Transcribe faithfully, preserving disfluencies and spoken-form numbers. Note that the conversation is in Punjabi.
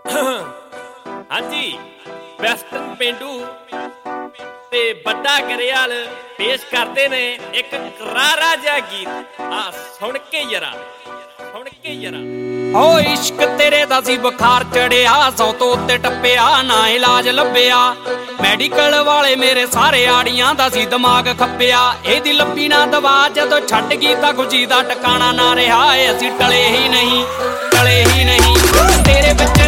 ਹਾਂਜੀ ਵੈਸਟਰਨ ਪੇਂਡੂ ਤੇ ਵੱਡਾ ਗਰੇਵਾਲ ਪੇਸ਼ ਕਰਦੇ ਨੇ ਇੱਕ ਕਰਾਰਾ ਜਿਹਾ ਗੀਤ। ਆ ਸੁਣ ਕੇ ਯਾਰਾ ਸੁਣ ਕੇ ਯਾਰਾ। ਓ ਇਸ਼ਕ ਤੇਰੇ ਦਾ ਸੀ ਬੁਖਾਰ ਚੜਿਆ, ਸੌ ਤੋਂ ਉੱਤੇ ਟੱਪਿਆ ਨਾ ਇਲਾਜ ਲੱਭਿਆ। ਮੈਡੀਕਲ ਵਾਲੇ ਮੇਰੇ ਸਾਰੇ ਆੜੀਆਂ ਦਾ ਸੀ ਦਿਮਾਗ ਖੱਪਿਆ। ਇਹਦੀ ਲੱਭੀ ਨਾ ਦਵਾ ਜਦੋਂ ਛੱਡ ਗਈ ਤਾਂ ਖੁਸ਼ੀ ਦਾ ਟਿਕਾਣਾ ਨਾ ਰਿਹਾ। ਏ ਅਸੀਂ ਟਲੇ ਹੀ ਨਹੀਂ ਟਲੇ ਹੀ ਨਹੀਂ ਤੇਰੇ ਵਿੱਚ